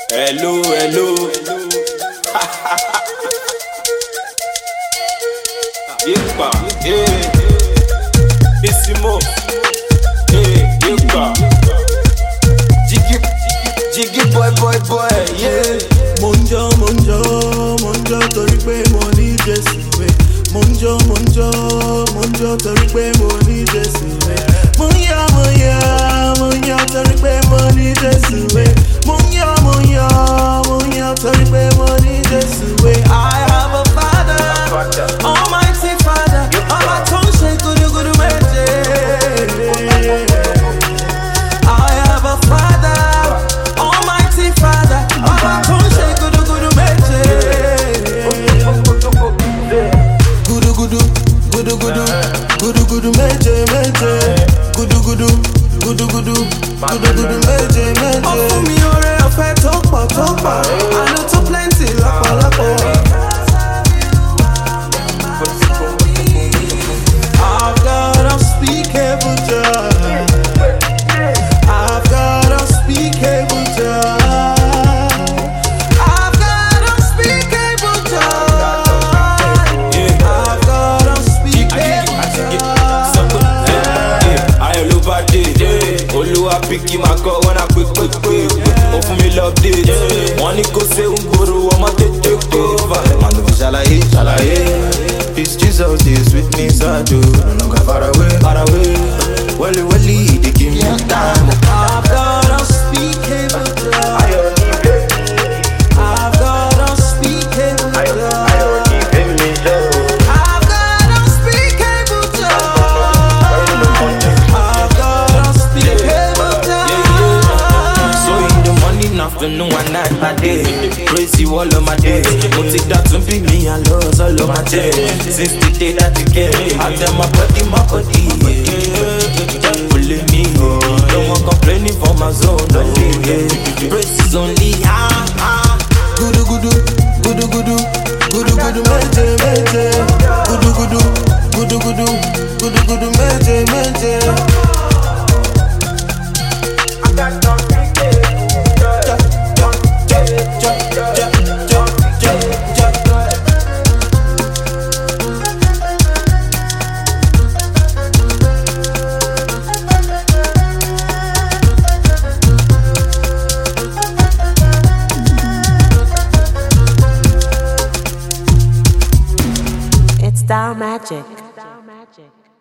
Hello, hello. Yepa, yeah. Isimo, yeah, yepa. Jiggy boy, yeah. Monjo, torí pé mo ní Jésù wé. Monjo, torí pé mo ní Jésù wé. Monya, torí pé mo ní Jésù wé. Monya, torí pé mo ní Jésù wé. I have a Father, Almighty Father. Ọba tó ń ṣe gudugudu méje. I have a Father, Almighty Father. Ọba tó ń ṣe gudugudu méje. Gudugudu méje. Gudugudu méje. Ó fún mi oore ọ̀fẹ́ tó pọ̀. Àánú tó plenty lọ́pọ̀lọpọ̀. I've got unspeakable joy. I've got unspeakable joy. I've got unspeakable joy. I've got unspeakable joy. I love a day. Olúwa pick him up when I quick. Ó fún mi love day. Wọ́n ní kò ṣe ń gbòòrò ọmọ tètè cover. Màá fi ṣàlàyé. This Jesus is with me, so I do. No longer far away. Welly, they give me time. I've got unspeakable joy. I've got unspeakable joy. I've got unspeakable joy. I've got unspeakable joy. So in the morning, afternoon, and night, my day. Praise you all of my days. Won't take that to be me, I love all of my days. Since the day that you came, I tell my body. Pulling me, no more complaining for my zone. Praise is only Gudugudu méje. Gudugudu méje. Star Magic.